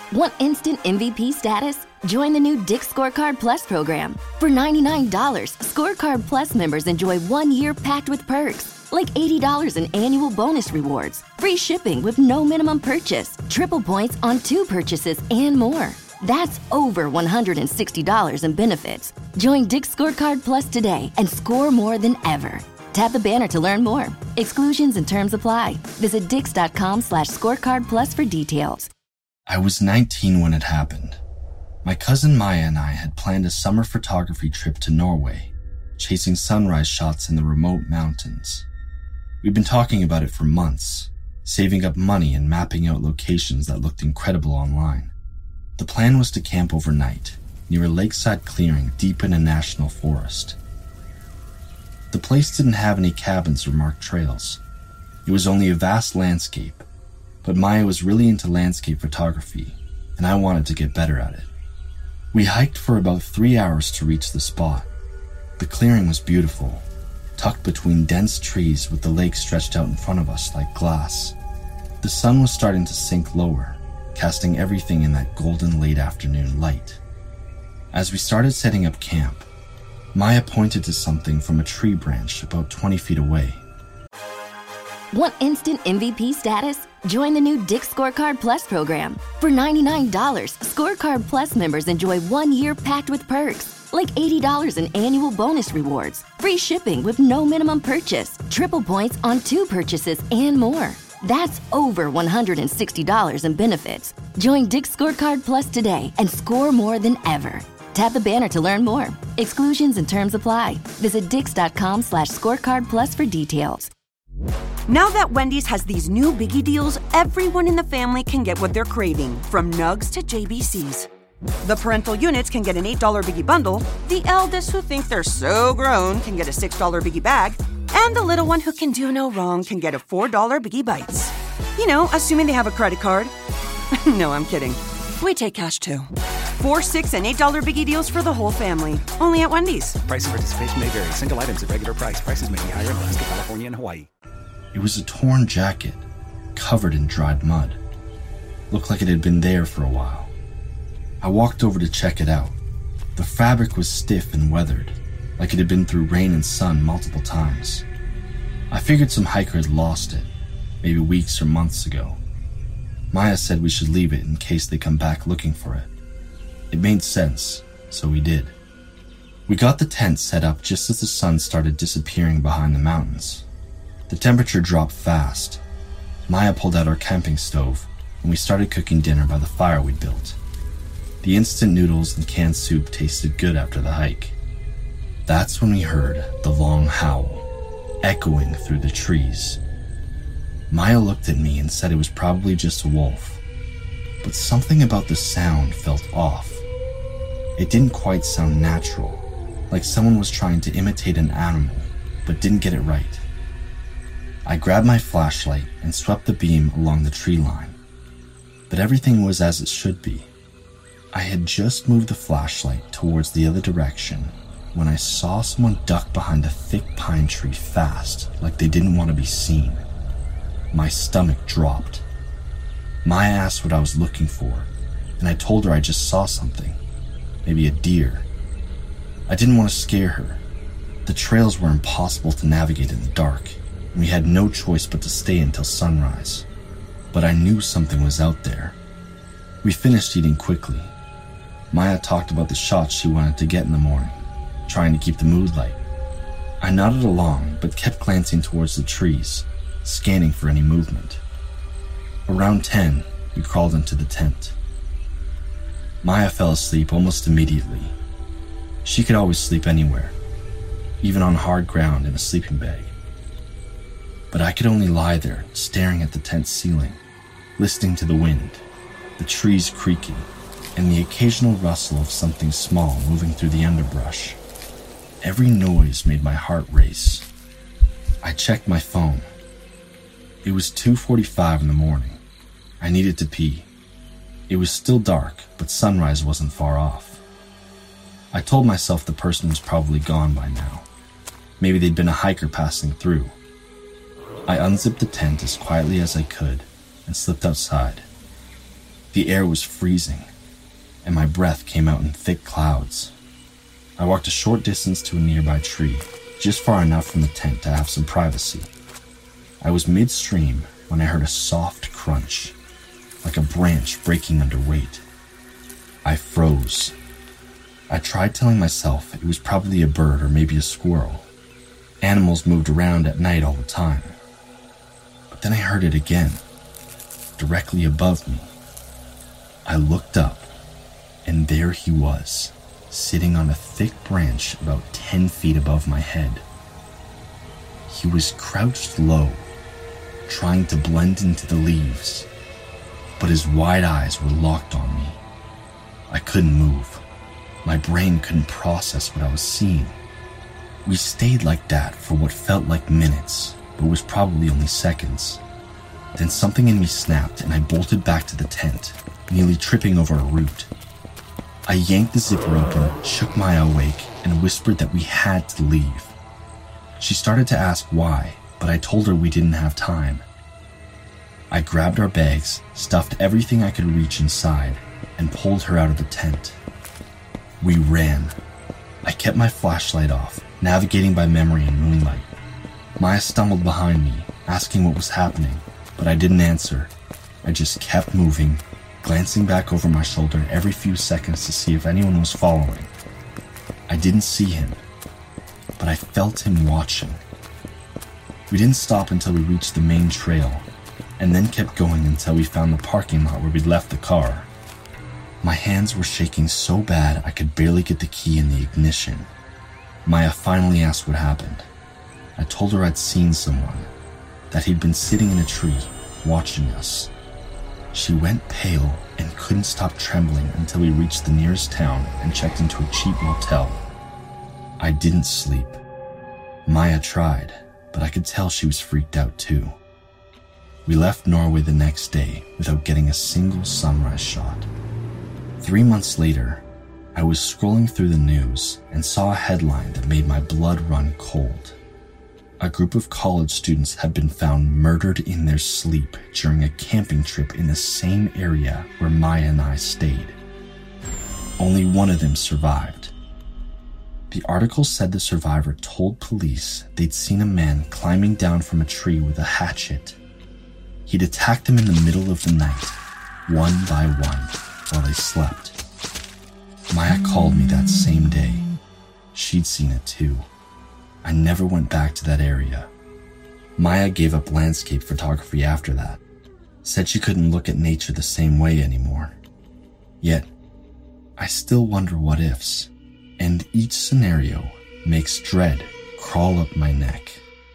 Want instant MVP status? Join the new Dick's Scorecard Plus program. For $99, Scorecard Plus members enjoy 1 year packed with perks, like $80 in annual bonus rewards, free shipping with no minimum purchase, triple points on 2 purchases, and more. That's over $160 in benefits. Join Dick's Scorecard Plus today and score more than ever. Tap the banner to learn more. Exclusions and terms apply. Visit dix.com/scorecardplus for details. I was 19 when it happened. My cousin Maya and I had planned a summer photography trip to Norway, chasing sunrise shots in the remote mountains. We'd been talking about it for months, saving up money and mapping out locations that looked incredible online. The plan was to camp overnight near a lakeside clearing deep in a national forest. The place didn't have any cabins or marked trails. It was only a vast landscape, but Maya was really into landscape photography, and I wanted to get better at it. We hiked for about 3 hours to reach the spot. The clearing was beautiful, tucked between dense trees with the lake stretched out in front of us like glass. The sun was starting to sink lower, casting everything in that golden late afternoon light. As we started setting up camp, Maya pointed to something from a tree branch about 20 feet away. Want instant MVP status? Join the new Dick's Scorecard Plus program. For $99, Scorecard Plus members enjoy 1 year packed with perks, like $80 in annual bonus rewards, free shipping with no minimum purchase, triple points on 2 purchases, and more. That's over $160 in benefits. Join Dick's Scorecard Plus today and score more than ever. Tap the banner to learn more. Exclusions and terms apply. Visit dix.com/scorecardplus for details. Now that Wendy's has these new biggie deals, everyone in the family can get what they're craving, from nugs to JBCs. The parental units can get an $8 biggie bundle, the eldest who think they're so grown can get a $6 biggie bag, and the little one who can do no wrong can get a $4 biggie bites. You know, assuming they have a credit card. No, I'm kidding. We take cash too. 4, 6, and $8 biggie deals for the whole family. Only at Wendy's. Price and participation may vary. Single items at regular price. Prices may be higher in Alaska, California, and Hawaii. It was a torn jacket, covered in dried mud. Looked like it had been there for a while. I walked over to check it out. The fabric was stiff and weathered, like it had been through rain and sun multiple times. I figured some hiker had lost it, maybe weeks or months ago. Maya said we should leave it in case they come back looking for it. It made sense, so we did. We got the tent set up just as the sun started disappearing behind the mountains. The temperature dropped fast. Maya pulled out our camping stove, and we started cooking dinner by the fire we'd built. The instant noodles and canned soup tasted good after the hike. That's when we heard the long howl, echoing through the trees. Maya looked at me and said it was probably just a wolf, but something about the sound felt off. It didn't quite sound natural, like someone was trying to imitate an animal, but didn't get it right. I grabbed my flashlight and swept the beam along the tree line, but everything was as it should be. I had just moved the flashlight towards the other direction when I saw someone duck behind a thick pine tree fast, like they didn't want to be seen. My stomach dropped. Maya asked what I was looking for, and I told her I just saw something, maybe a deer. I didn't want to scare her. The trails were impossible to navigate in the dark, and we had no choice but to stay until sunrise. But I knew something was out there. We finished eating quickly. Maya talked about the shots she wanted to get in the morning, trying to keep the mood light. I nodded along, but kept glancing towards the trees, scanning for any movement. Around 10, we crawled into the tent. Maya fell asleep almost immediately. She could always sleep anywhere, even on hard ground in a sleeping bag. But I could only lie there, staring at the tent ceiling, listening to the wind, the trees creaking, and the occasional rustle of something small moving through the underbrush. Every noise made my heart race. I checked my phone. It was 2:45 in the morning. I needed to pee. It was still dark, but sunrise wasn't far off. I told myself the person was probably gone by now. Maybe they'd been a hiker passing through. I unzipped the tent as quietly as I could and slipped outside. The air was freezing, and my breath came out in thick clouds. I walked a short distance to a nearby tree, just far enough from the tent to have some privacy. I was midstream when I heard a soft crunch, like a branch breaking under weight. I froze. I tried telling myself it was probably a bird or maybe a squirrel. Animals moved around at night all the time. But then I heard it again, directly above me. I looked up, and there he was, sitting on a thick branch about 10 feet above my head. He was crouched low, trying to blend into the leaves, but his wide eyes were locked on me. I couldn't move. My brain couldn't process what I was seeing. We stayed like that for what felt like minutes, but was probably only seconds. Then something in me snapped and I bolted back to the tent, nearly tripping over a root. I yanked the zipper open, shook Maya awake, and whispered that we had to leave. She started to ask why, but I told her we didn't have time. I grabbed our bags, stuffed everything I could reach inside, and pulled her out of the tent. We ran. I kept my flashlight off, navigating by memory in moonlight. Maya stumbled behind me, asking what was happening, but I didn't answer. I just kept moving, glancing back over my shoulder every few seconds to see if anyone was following. I didn't see him, but I felt him watching. We didn't stop until we reached the main trail, and then kept going until we found the parking lot where we'd left the car. My hands were shaking so bad I could barely get the key in the ignition. Maya finally asked what happened. I told her I'd seen someone, that he'd been sitting in a tree, watching us. She went pale and couldn't stop trembling until we reached the nearest town and checked into a cheap motel. I didn't sleep. Maya tried, but I could tell she was freaked out too. We left Norway the next day without getting a single sunrise shot. 3 months later, I was scrolling through the news and saw a headline that made my blood run cold. A group of college students had been found murdered in their sleep during a camping trip in the same area where Maya and I stayed. Only one of them survived. The article said the survivor told police they'd seen a man climbing down from a tree with a hatchet. He'd attacked them in the middle of the night, one by one, while they slept. Maya called me that same day. She'd seen it too. I never went back to that area. Maya gave up landscape photography after that, said she couldn't look at nature the same way anymore. Yet, I still wonder what ifs, and each scenario makes dread crawl up my neck.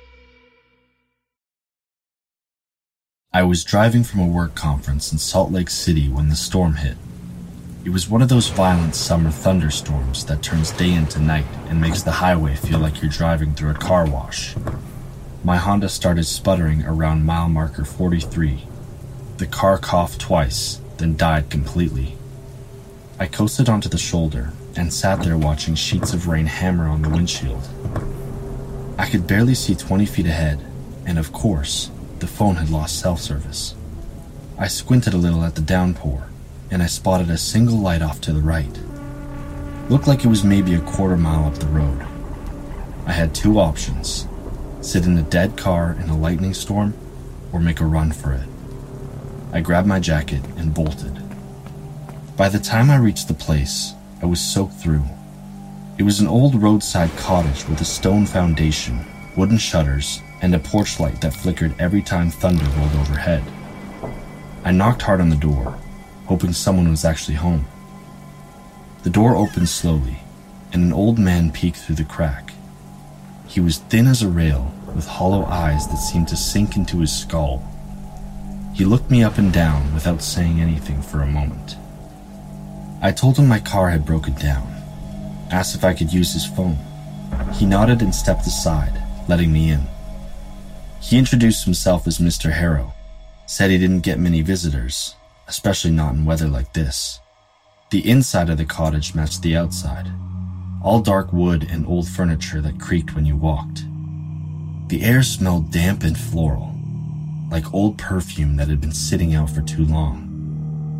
I was driving from a work conference in Salt Lake City when the storm hit. It was one of those violent summer thunderstorms that turns day into night and makes the highway feel like you're driving through a car wash. My Honda started sputtering around mile marker 43. The car coughed twice, then died completely. I coasted onto the shoulder and sat there watching sheets of rain hammer on the windshield. I could barely see 20 feet ahead, and of course, the phone had lost cell service. I squinted a little at the downpour, and I spotted a single light off to the right. Looked like it was maybe a quarter mile up the road. I had two options: sit in a dead car in a lightning storm, or make a run for it. I grabbed my jacket and bolted. By the time I reached the place, I was soaked through. It was an old roadside cottage with a stone foundation, wooden shutters, and a porch light that flickered every time thunder rolled overhead. I knocked hard on the door, hoping someone was actually home. The door opened slowly, and an old man peeked through the crack. He was thin as a rail, with hollow eyes that seemed to sink into his skull. He looked me up and down without saying anything for a moment. I told him my car had broken down, asked if I could use his phone. He nodded and stepped aside, letting me in. He introduced himself as Mr. Harrow, said he didn't get many visitors, especially not in weather like this. The inside of the cottage matched the outside, all dark wood and old furniture that creaked when you walked. The air smelled damp and floral, like old perfume that had been sitting out for too long.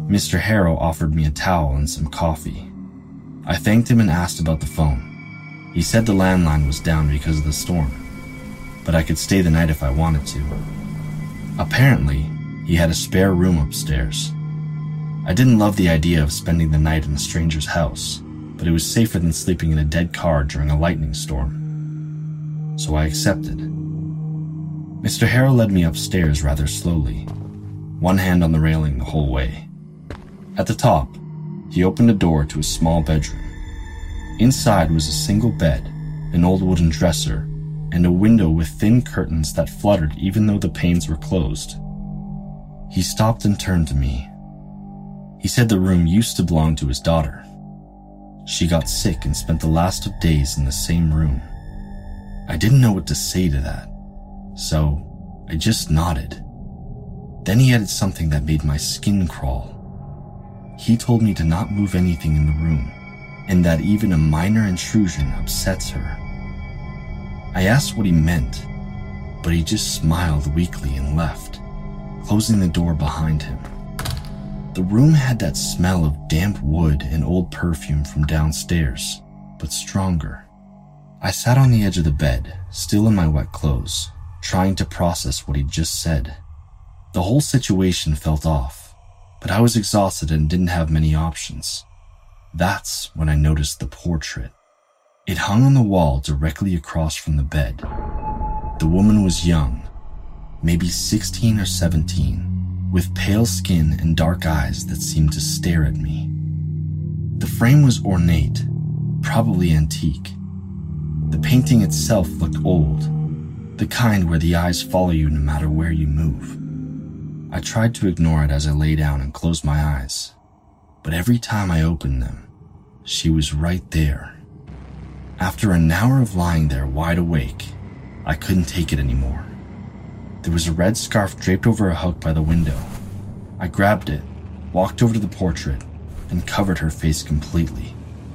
Mr. Harrow offered me a towel and some coffee. I thanked him and asked about the phone. He said the landline was down because of the storm, but I could stay the night if I wanted to. Apparently, he had a spare room upstairs. I didn't love the idea of spending the night in a stranger's house, but it was safer than sleeping in a dead car during a lightning storm. So I accepted. Mr. Harrow led me upstairs rather slowly, one hand on the railing the whole way. At the top, he opened a door to a small bedroom. Inside was a single bed, an old wooden dresser, and a window with thin curtains that fluttered even though the panes were closed. He stopped and turned to me. He said the room used to belong to his daughter. She got sick and spent the last of days in the same room. I didn't know what to say to that, so I just nodded. Then he added something that made my skin crawl. He told me to not move anything in the room, and that even a minor intrusion upsets her. I asked what he meant, but he just smiled weakly and left, closing the door behind him. The room had that smell of damp wood and old perfume from downstairs, but stronger. I sat on the edge of the bed, still in my wet clothes, trying to process what he'd just said. The whole situation felt off, but I was exhausted and didn't have many options. That's when I noticed the portrait. It hung on the wall directly across from the bed. The woman was young, maybe 16 or 17, with pale skin and dark eyes that seemed to stare at me. The frame was ornate, probably antique. The painting itself looked old, the kind where the eyes follow you no matter where you move. I tried to ignore it as I lay down and closed my eyes, but every time I opened them, she was right there. After an hour of lying there wide awake, I couldn't take it anymore. There was a red scarf draped over a hook by the window. I grabbed it, walked over to the portrait, and covered her face completely.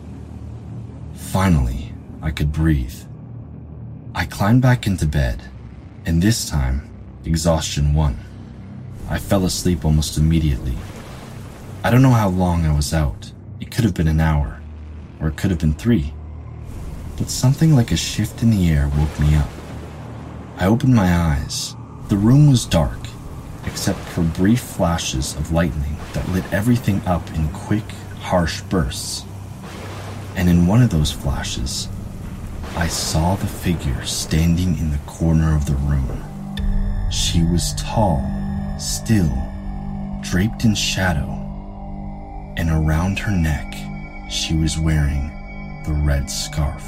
Finally, I could breathe. I climbed back into bed, and this time, exhaustion won. I fell asleep almost immediately. I don't know how long I was out. It could have been an hour, or it could have been 3. But something like a shift in the air woke me up. I opened my eyes. The room was dark, except for brief flashes of lightning that lit everything up in quick, harsh bursts. And in one of those flashes, I saw the figure standing in the corner of the room. She was tall, still, draped in shadow, and around her neck, she was wearing the red scarf.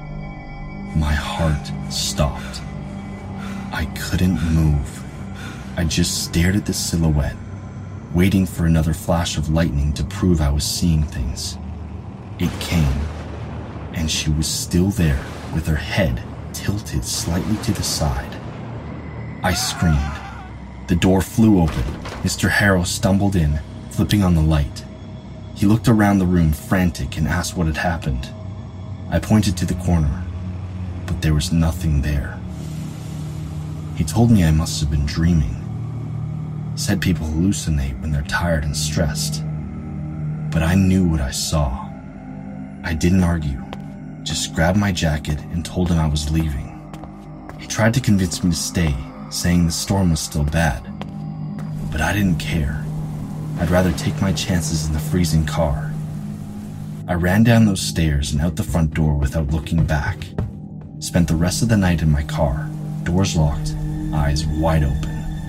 My heart stopped. I couldn't move. I just stared at the silhouette, waiting for another flash of lightning to prove I was seeing things. It came, and she was still there with her head tilted slightly to the side. I screamed. The door flew open. Mr. Harrow stumbled in, flipping on the light. He looked around the room frantic and asked what had happened. I pointed to the corner, but there was nothing there. He told me I must have been dreaming. Said people hallucinate when they're tired and stressed. But I knew what I saw. I didn't argue, just grabbed my jacket and told him I was leaving. He tried to convince me to stay, saying the storm was still bad. But I didn't care. I'd rather take my chances in the freezing car. I ran down those stairs and out the front door without looking back. Spent the rest of the night in my car, doors locked, eyes wide open.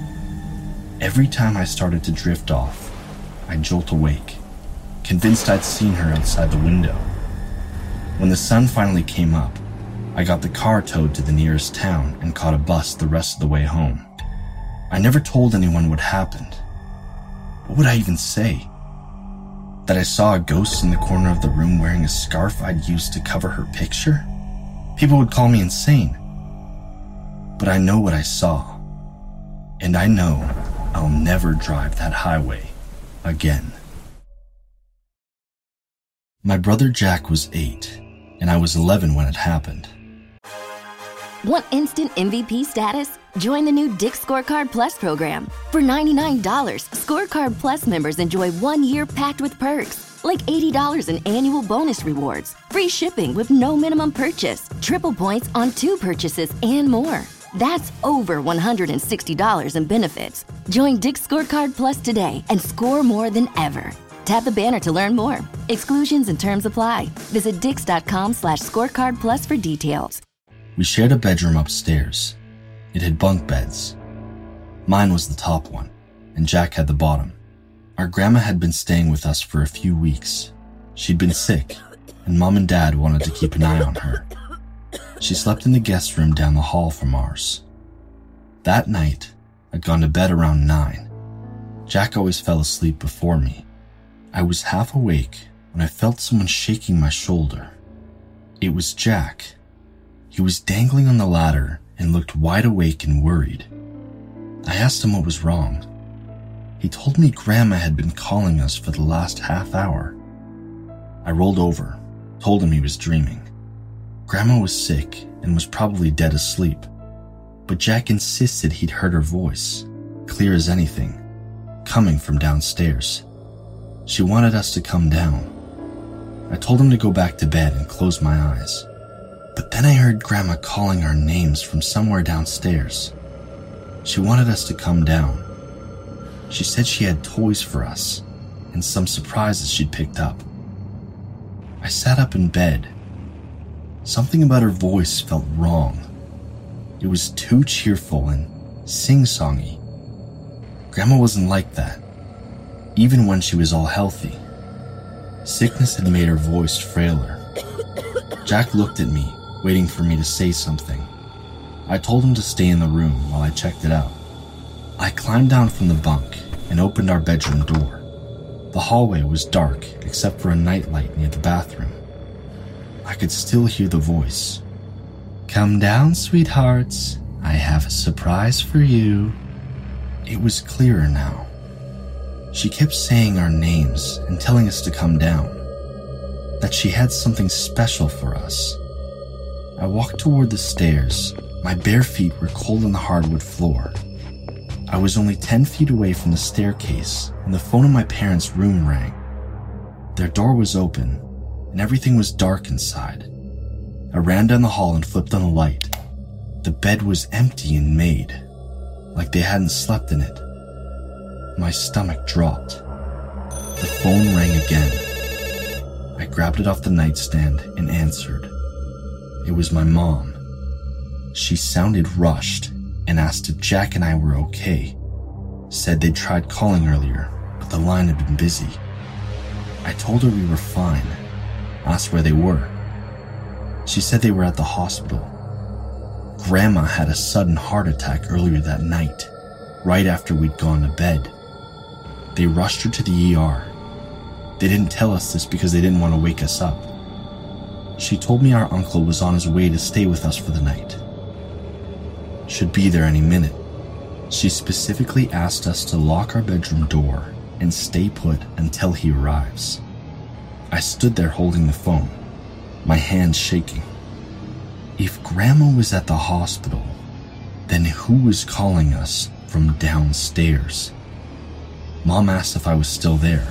Every time I started to drift off, I'd jolt awake, convinced I'd seen her outside the window. When the sun finally came up, I got the car towed to the nearest town and caught a bus the rest of the way home. I never told anyone what happened. What would I even say? That I saw a ghost in the corner of the room wearing a scarf I'd used to cover her picture? People would call me insane. But I know what I saw. And I know I'll never drive that highway again. My brother Jack was 8, and I was 11 when it happened. Want instant MVP status? Join the new Dick's Scorecard Plus program. For $99, Scorecard Plus members enjoy 1 year packed with perks, like $80 in annual bonus rewards, free shipping with no minimum purchase, triple points on 2 purchases, and more. That's over $160 in benefits. Join Dick's Scorecard Plus today and score more than ever. Tap the banner to learn more. Exclusions and terms apply. Visit dix.com/scorecard plus for details. We shared a bedroom upstairs. It had bunk beds. Mine was the top one, and Jack had the bottom. Our grandma had been staying with us for a few weeks. She'd been sick, and Mom and Dad wanted to keep an eye on her. She slept in the guest room down the hall from ours. That night, I'd gone to bed around 9. Jack always fell asleep before me. I was half awake when I felt someone shaking my shoulder. It was Jack. He was dangling on the ladder and looked wide awake and worried. I asked him what was wrong. He told me Grandma had been calling us for the last half hour. I rolled over, told him he was dreaming. Grandma was sick and was probably dead asleep, but Jack insisted he'd heard her voice, clear as anything, coming from downstairs. She wanted us to come down. I told him to go back to bed and close my eyes. But then I heard Grandma calling our names from somewhere downstairs. She wanted us to come down. She said she had toys for us and some surprises she'd picked up. I sat up in bed. Something about her voice felt wrong. It was too cheerful and sing-songy. Grandma wasn't like that, even when she was all healthy. Sickness had made her voice frailer. Jack looked at me, waiting for me to say something. I told him to stay in the room while I checked it out. I climbed down from the bunk and opened our bedroom door. The hallway was dark except for a nightlight near the bathroom. I could still hear the voice. "Come down, sweethearts. I have a surprise for you." It was clearer now. She kept saying our names and telling us to come down, that she had something special for us. I walked toward the stairs. My bare feet were cold on the hardwood floor. I was only 10 feet away from the staircase when the phone in my parents' room rang. Their door was open, and everything was dark inside. I ran down the hall and flipped on a light. The bed was empty and made, like they hadn't slept in it. My stomach dropped. The phone rang again. I grabbed it off the nightstand and answered. It was my mom. She sounded rushed and asked if Jack and I were okay. Said they'd tried calling earlier, but the line had been busy. I told her we were fine. Asked where they were. She said they were at the hospital. Grandma had a sudden heart attack earlier that night, right after we'd gone to bed. They rushed her to the ER. They didn't tell us this because they didn't want to wake us up. She told me our uncle was on his way to stay with us for the night. Should be there any minute. She specifically asked us to lock our bedroom door and stay put until he arrives. I stood there holding the phone, my hands shaking. If Grandma was at the hospital, then who was calling us from downstairs? Mom asked if I was still there.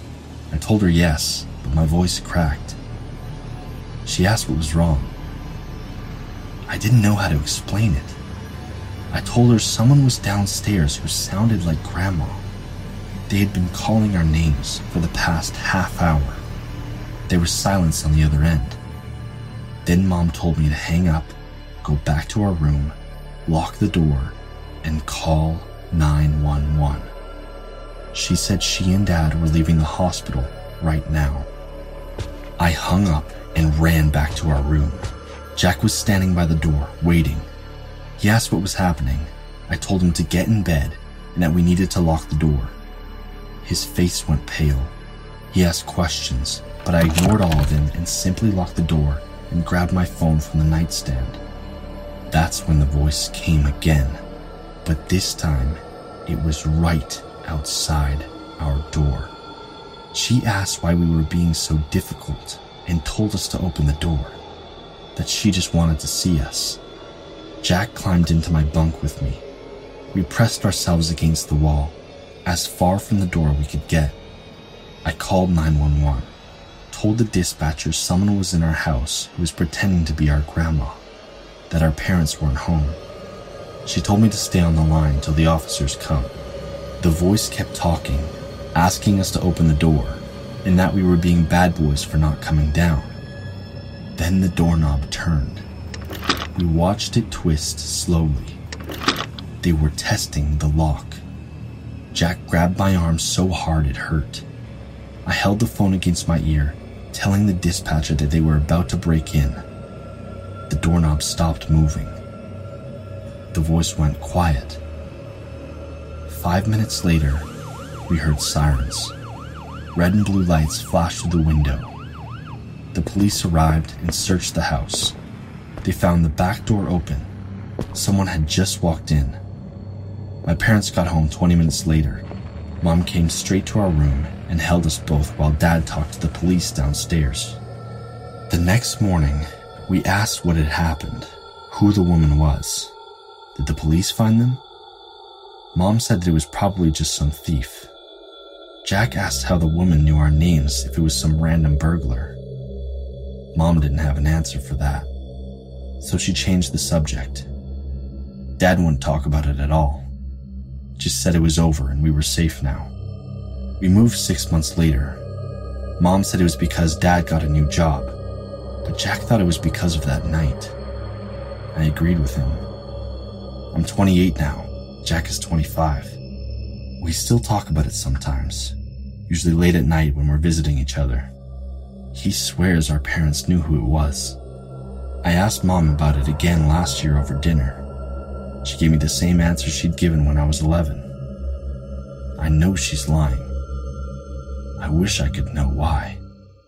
I told her yes, but my voice cracked. She asked what was wrong. I didn't know how to explain it. I told her someone was downstairs who sounded like Grandma. They had been calling our names for the past half hour. There was silence on the other end. Then Mom told me to hang up, go back to our room, lock the door, and call 911. She said she and Dad were leaving the hospital right now. I hung up and ran back to our room. Jack was standing by the door, waiting. He asked what was happening. I told him to get in bed and that we needed to lock the door. His face went pale. He asked questions, but I ignored all of him and simply locked the door and grabbed my phone from the nightstand. That's when the voice came again, but this time it was right outside our door. She asked why we were being so difficult and told us to open the door, that she just wanted to see us. Jack climbed into my bunk with me. We pressed ourselves against the wall, as far from the door we could get. I called 911, told the dispatcher someone was in our house who was pretending to be our grandma, that our parents weren't home. She told me to stay on the line till the officers come. The voice kept talking, asking us to open the door, and that we were being bad boys for not coming down. Then the doorknob turned. We watched it twist slowly. They were testing the lock. Jack grabbed my arm so hard it hurt. I held the phone against my ear, telling the dispatcher that they were about to break in. The doorknob stopped moving. The voice went quiet. 5 minutes later, we heard sirens. Red and blue lights flashed through the window. The police arrived and searched the house. They found the back door open. Someone had just walked in. My parents got home 20 minutes later. Mom came straight to our room and held us both while Dad talked to the police downstairs. The next morning, we asked what had happened, who the woman was. Did the police find them? Mom said that it was probably just some thief. Jack asked how the woman knew our names if it was some random burglar. Mom didn't have an answer for that, so she changed the subject. Dad wouldn't talk about it at all. Just said it was over and we were safe now. We moved 6 months later. Mom said it was because Dad got a new job, but Jack thought it was because of that night. I agreed with him. I'm 28 now. Jack is 25. We still talk about it sometimes, usually late at night when we're visiting each other. He swears our parents knew who it was. I asked Mom about it again last year over dinner. She gave me the same answer she'd given when I was 11. I know she's lying. I wish I could know why.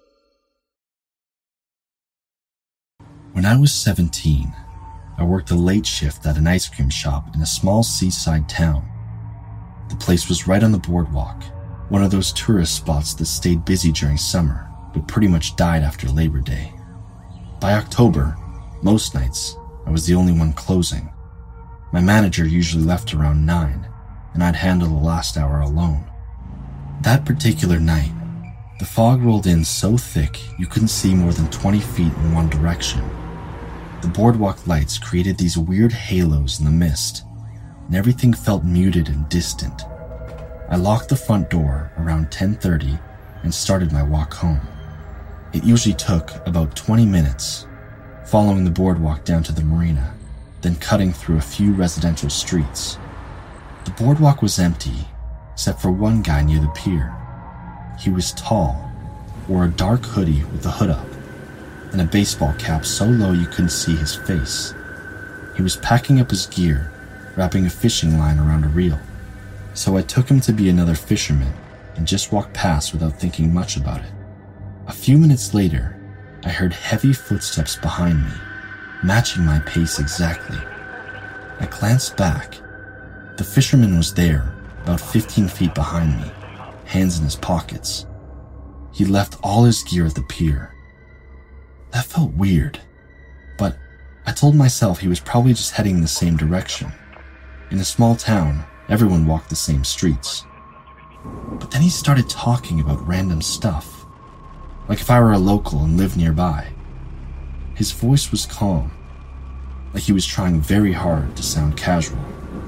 When I was 17, I worked a late shift at an ice cream shop in a small seaside town. The place was right on the boardwalk, one of those tourist spots that stayed busy during summer, but pretty much died after Labor Day. By October, most nights, I was the only one closing. My manager usually left around 9, and I'd handle the last hour alone. That particular night, the fog rolled in so thick you couldn't see more than 20 feet in one direction. The boardwalk lights created these weird halos in the mist, and everything felt muted and distant. I locked the front door around 10:30 and started my walk home. It usually took about 20 minutes, following the boardwalk down to the marina, then cutting through a few residential streets. The boardwalk was empty, except for one guy near the pier. He was tall, wore a dark hoodie with the hood up, and a baseball cap so low you couldn't see his face. He was packing up his gear, wrapping a fishing line around a reel. So I took him to be another fisherman and just walked past without thinking much about it. A few minutes later, I heard heavy footsteps behind me, matching my pace exactly. I glanced back. The fisherman was there, about 15 feet behind me, hands in his pockets. He left all his gear at the pier. That felt weird, but I told myself he was probably just heading in the same direction. In a small town, everyone walked the same streets. But then he started talking about random stuff, like if I were a local and lived nearby. His voice was calm, like he was trying very hard to sound casual.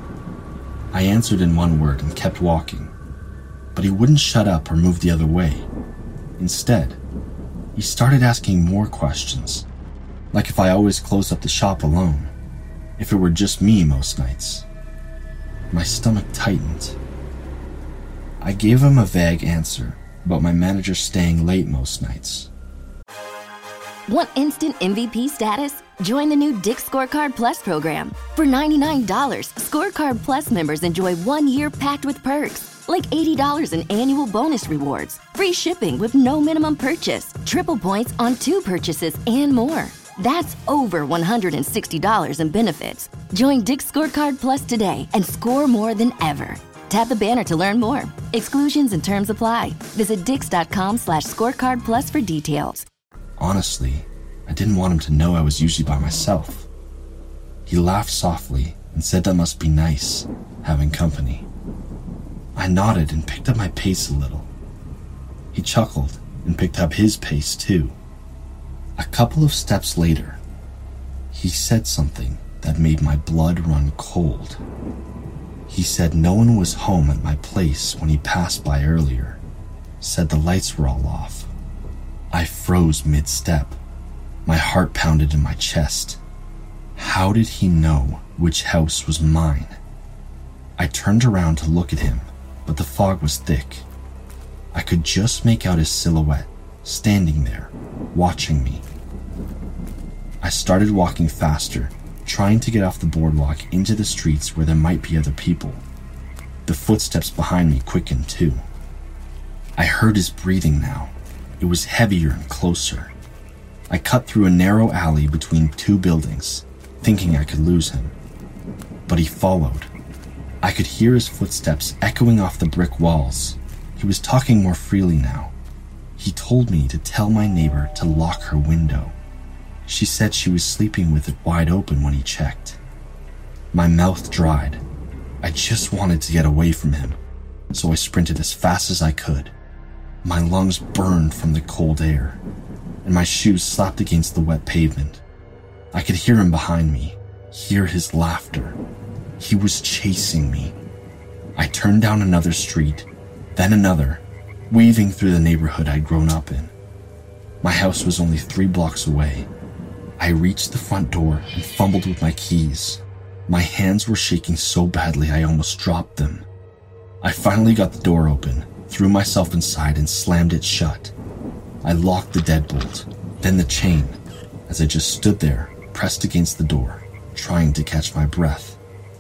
I answered in one word and kept walking, but he wouldn't shut up or move the other way. Instead, he started asking more questions, like if I always closed up the shop alone, if it were just me most nights. My stomach tightened. I gave him a vague answer about my manager staying late most nights. Want instant MVP status? Join the new Dick's Scorecard Plus program. For $99, Scorecard Plus members enjoy 1 year packed with perks, like $80 in annual bonus rewards, free shipping with no minimum purchase, triple points on 2 purchases, and more. That's over $160 in benefits. Join Dick's Scorecard Plus today and score more than ever. Tap the banner to learn more. Exclusions and terms apply. Visit dix.com/scorecard plus for details. Honestly, I didn't want him to know I was usually by myself. He laughed softly and said that must be nice, having company. I nodded and picked up my pace a little. He chuckled and picked up his pace too. A couple of steps later, he said something that made my blood run cold. He said no one was home at my place when he passed by earlier, said the lights were all off. I froze mid-step. My heart pounded in my chest. How did he know which house was mine? I turned around to look at him, but the fog was thick. I could just make out his silhouette, standing there, watching me. I started walking faster, trying to get off the boardwalk into the streets where there might be other people. The footsteps behind me quickened too. I heard his breathing now. It was heavier and closer. I cut through a narrow alley between two buildings, thinking I could lose him. But he followed. I could hear his footsteps echoing off the brick walls. He was talking more freely now. He told me to tell my neighbor to lock her window. She said she was sleeping with it wide open when he checked. My mouth dried. I just wanted to get away from him, so I sprinted as fast as I could. My lungs burned from the cold air, and my shoes slapped against the wet pavement. I could hear him behind me, hear his laughter. He was chasing me. I turned down another street, then another, weaving through the neighborhood I'd grown up in. My house was only 3 blocks away. I reached the front door and fumbled with my keys. My hands were shaking so badly I almost dropped them. I finally got the door open, threw myself inside and slammed it shut. I locked the deadbolt, then the chain, as I just stood there, pressed against the door, trying to catch my breath.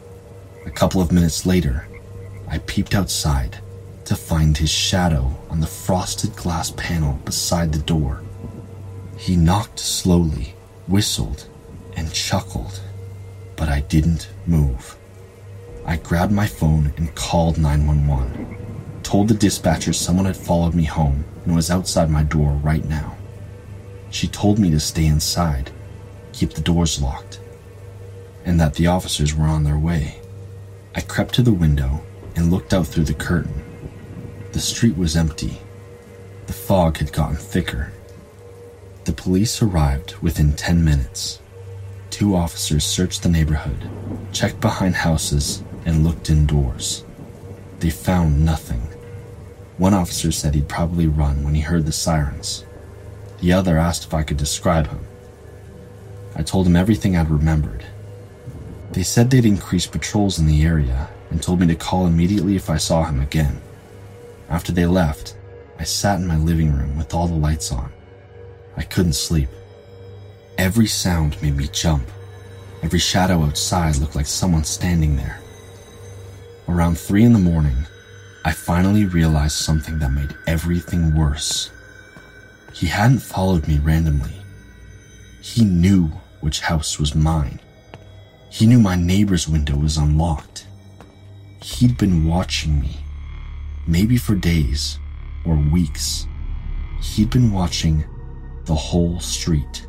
A couple of minutes later, I peeped outside to find his shadow on the frosted glass panel beside the door. He knocked slowly, whistled, and chuckled, but I didn't move. I grabbed my phone and called 911, told the dispatcher someone had followed me home and was outside my door right now. She told me to stay inside, keep the doors locked, and that the officers were on their way. I crept to the window and looked out through the curtain. The street was empty. The fog had gotten thicker. The police arrived within 10 minutes. 2 officers searched the neighborhood, checked behind houses, and looked indoors. They found nothing. One officer said he'd probably run when he heard the sirens. The other asked if I could describe him. I told him everything I'd remembered. They said they'd increase patrols in the area and told me to call immediately if I saw him again. After they left, I sat in my living room with all the lights on. I couldn't sleep. Every sound made me jump. Every shadow outside looked like someone standing there. Around 3 a.m, I finally realized something that made everything worse. He hadn't followed me randomly. He knew which house was mine. He knew my neighbor's window was unlocked. He'd been watching me, maybe for days or weeks. He'd been watching the whole street.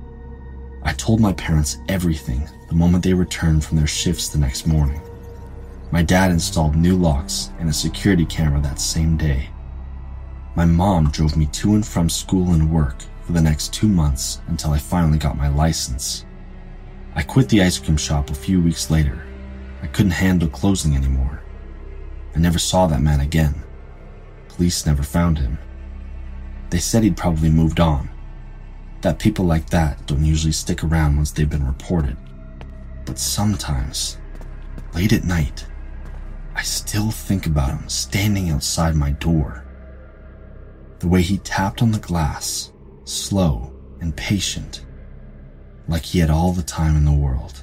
I told my parents everything the moment they returned from their shifts the next morning. My dad installed new locks and a security camera that same day. My mom drove me to and from school and work for the next 2 months until I finally got my license. I quit the ice cream shop a few weeks later. I couldn't handle closing anymore. I never saw that man again. Police never found him. They said he'd probably moved on, that people like that don't usually stick around once they've been reported. But sometimes, late at night, I still think about him standing outside my door. The way he tapped on the glass, slow and patient, like he had all the time in the world.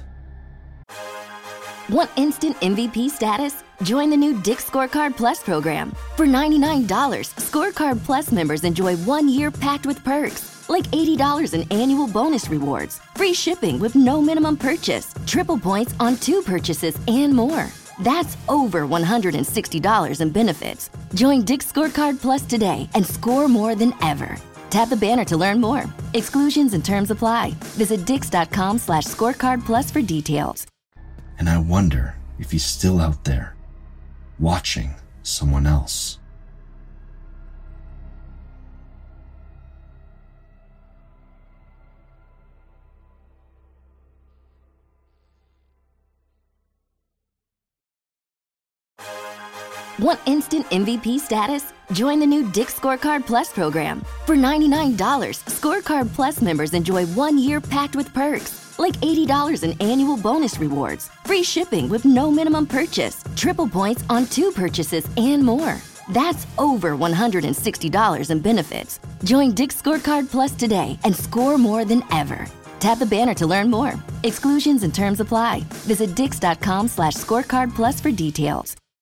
Want instant MVP status? Join the new Dick's Scorecard Plus program. For $99, Scorecard Plus members enjoy 1 year packed with perks, like $80 in annual bonus rewards, free shipping with no minimum purchase, triple points on 2 purchases, and more. That's over $160 in benefits. Join Dick's Scorecard Plus today and score more than ever. Tap the banner to learn more. Exclusions and terms apply. Visit Dix.com/scorecardplus for details. And I wonder if he's still out there, watching someone else. Want instant MVP status? Join the new Dix Scorecard Plus program. For $99, Scorecard Plus members enjoy 1 year packed with perks, like $80 in annual bonus rewards, free shipping with no minimum purchase, triple points on 2 purchases, and more. That's over $160 in benefits. Join Dix Scorecard Plus today and score more than ever. Tap the banner to learn more. Exclusions and terms apply. Visit Dix.com/scorecardplus for details.